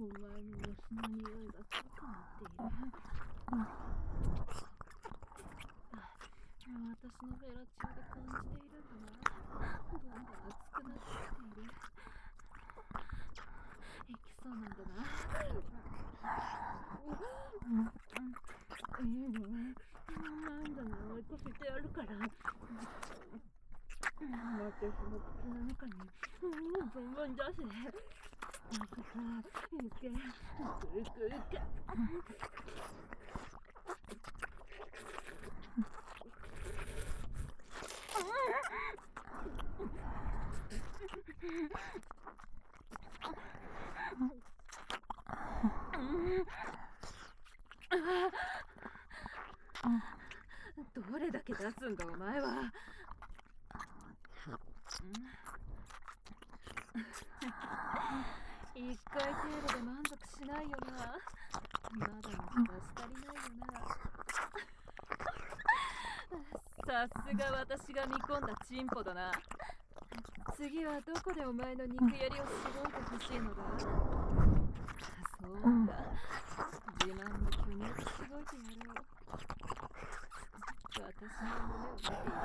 お前の虫の匂いが濃くなっている。私のフェラチオで感じているんだな。どんどん熱くなってきている。いきそうなんだな。なんだな、追い越してやるから。私の口の中にブンブン出せ。行け、行け。どれだけ出すんだお前は。一回程度で満足しないよな。まだまだ出し足りないよな。さすが私が見込んだチンポだな。次はどこでお前の肉やりをしごいてほしいのだ。そうだ、自慢の巨乳でしごいてやろう。私の胸を見ている。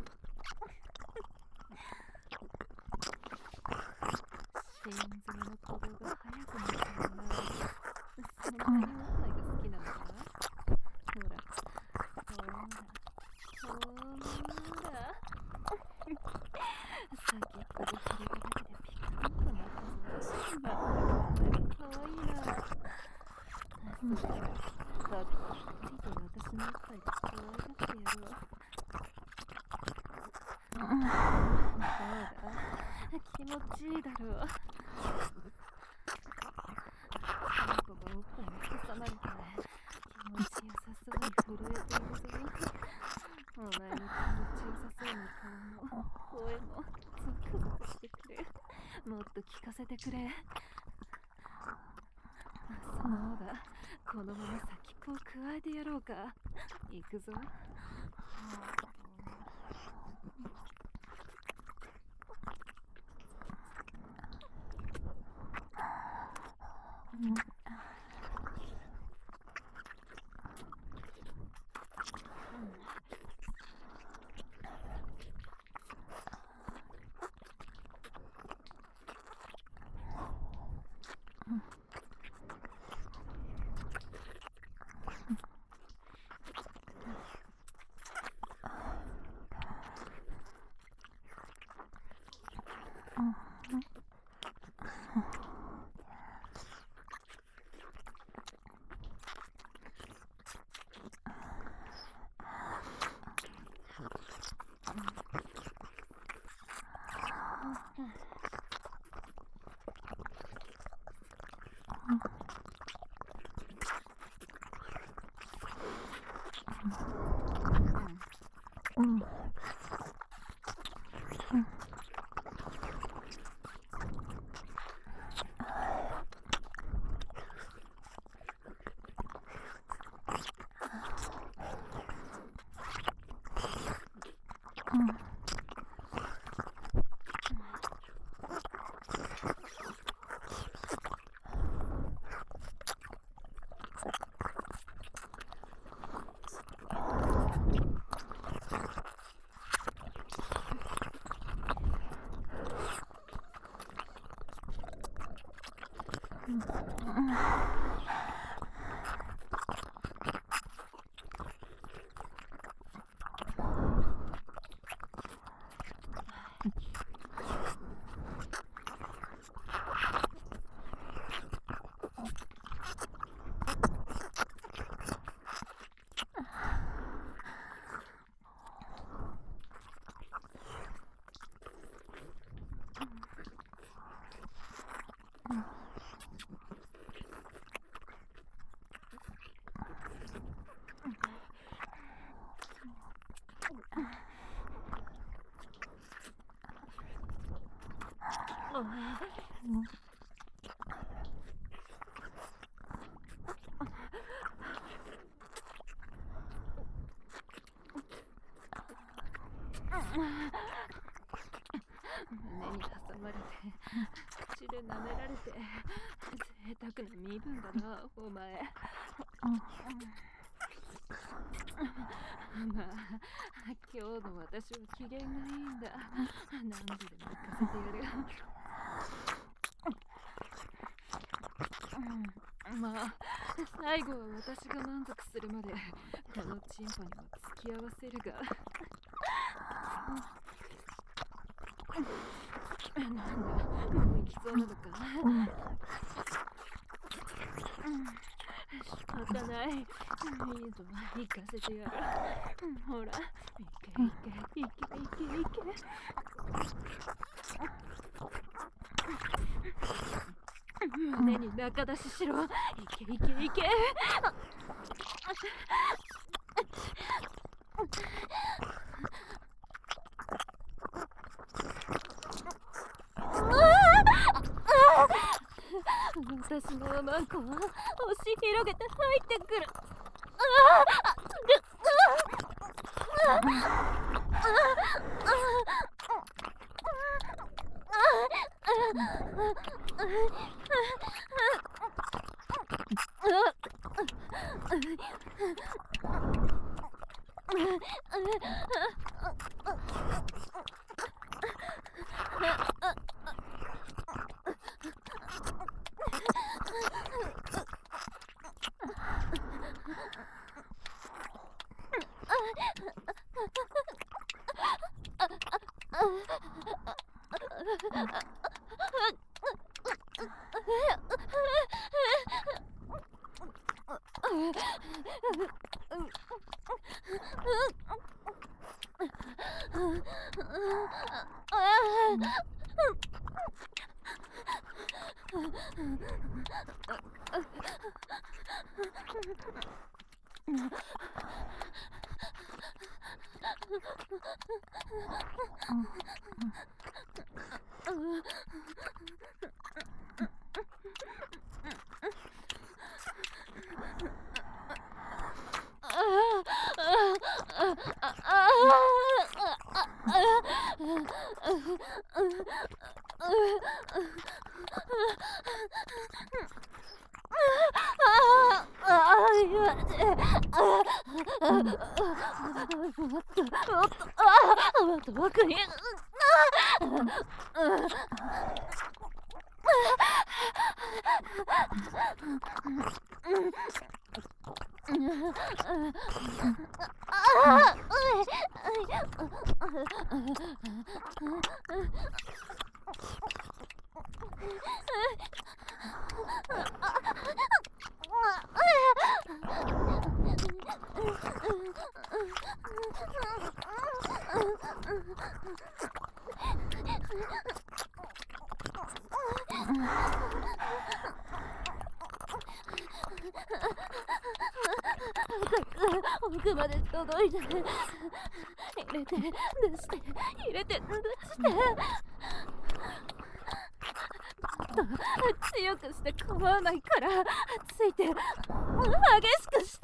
心臓の鼓動が速くなってるな。そんなにおっぱいが好きなのか。ほら、先っぽで触れただけでピカンとなったぞ。まったくお前は可愛いな。それじゃあ、たっぷりと私のおっぱいで可愛がってやろう。そうだ、気持ちいいだろう。この子がおっぱいに挟まれて気持ちよさそうに震えているぞ。お前の気持ちよさそうな顔も声もゾクゾクしてくれ。もっと聞かせてくれ。そうだ、このまま先っぽをくわえてやろうか。行くぞ。胸に挟まれて口でで舐められて贅沢な身分だなお前。まあ今日の私は機嫌がいいんだ。何度でも行かせてやる。まあ最後は私が満足するまでこのチンポにも付き合わせるが。なんだ、もう行きそうなのか。仕方ない。いいぞ、行かせてやる。ほら、行け。胸に中出ししろ。行け。私のおまんこは押し広げて入ってくる。僕に奥まで届いて、入れて出して入れて出して強くして構わないからついて激しくして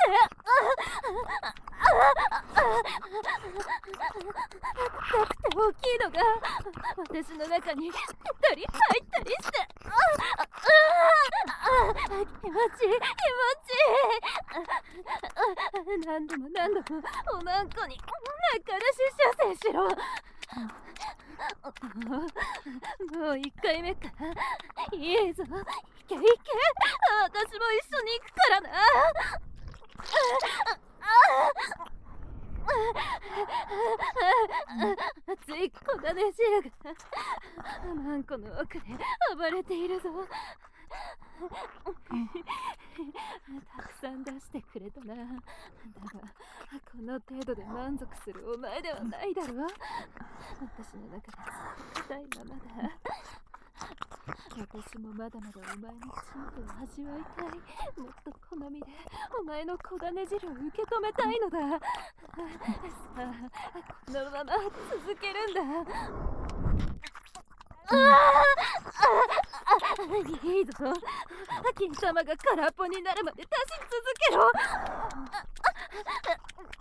高くて大きいのが私の中にぴったり入ったりして気持ちいい何度もおまんこに中出し射精しろ。もう1回目か。いいぞ、いけ私も一緒に行くからな。熱い小種汁がマンコの奥で暴れているぞ。たくさん出してくれたな。だがこの程度で満足するお前ではないだろう。私の中でずっと痛いままだ。私もまだまだお前のチンポを味わいたい。もっと好みでお前の小種汁を受け止めたいのだ。さあこのまま続けるんだ。いいぞ、金玉が空っぽになるまで出し続けろ。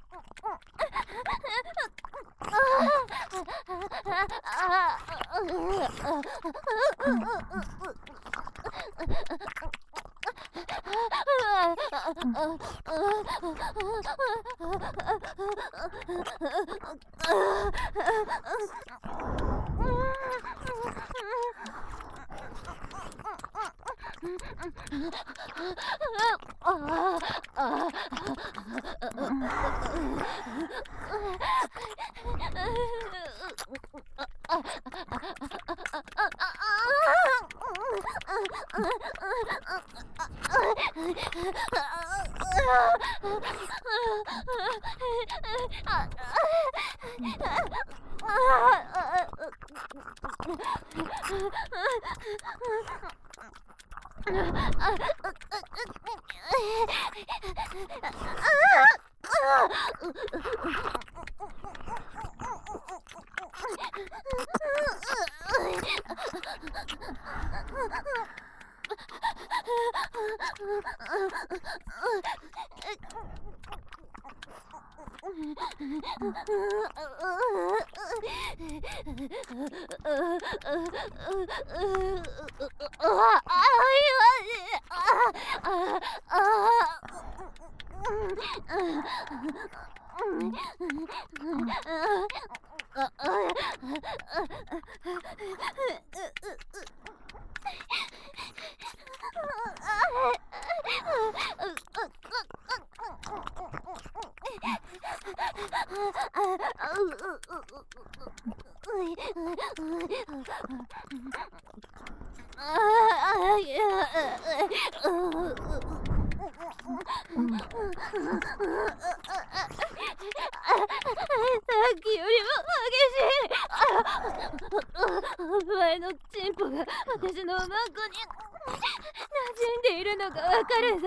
前のチンポが私のマンコに馴染んでいるのがわかるぞ。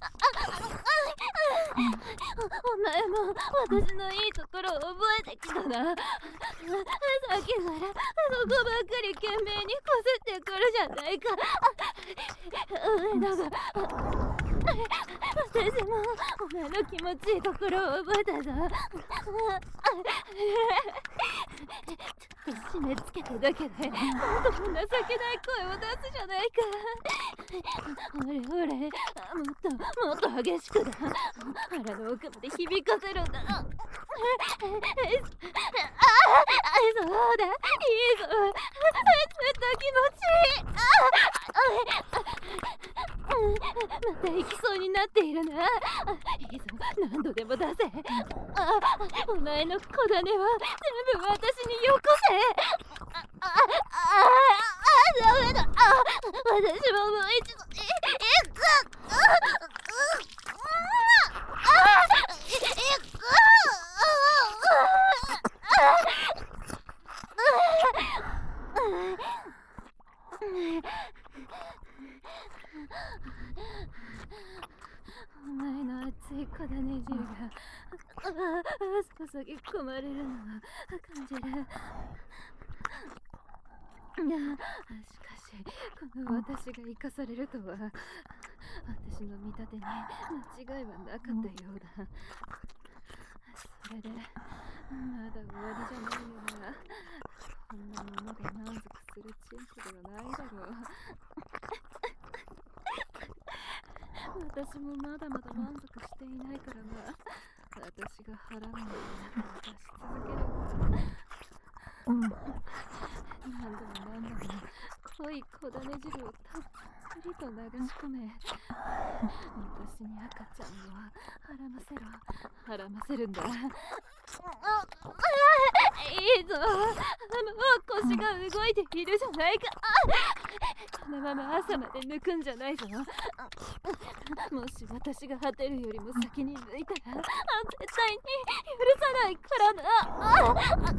お前も私のいいところを覚えてきたな。さっきからそこばっかり懸命にこすってくるじゃないか。だが私もお前の気持ちいいところを覚えたぞ。ちょっと締め付けただけでほんと情けない声を出すじゃないか。ほれほれ、もっと激しくだ。腹の奥まで響かせるんだ。そうだ、いいぞ、ずっと気持ちいい。また行きそうになっているな。いいぞ、何度でも出せ。お前の小種は全部私によこせ。ダメだ。私ももう一度お前の熱い小種汁が注ぎ込まれるのを感じる。しかしこの私が生かされるとは私の見立てに間違いはなかったようだ。それでまだ終わりじゃないよな。こんなもので満足するチンコではないだろう。私もまだまだ満足していないからな。私が腹の中を出し続けるんだ。何度も濃い小種汁をたっぷりと流し込め、私に赤ちゃんをはらませるんだ。いいぞ、もう腰が動いているじゃないか。このまま朝まで抜くんじゃないぞ。もし私が果てるよりも先に抜いたら絶対に許さないからな。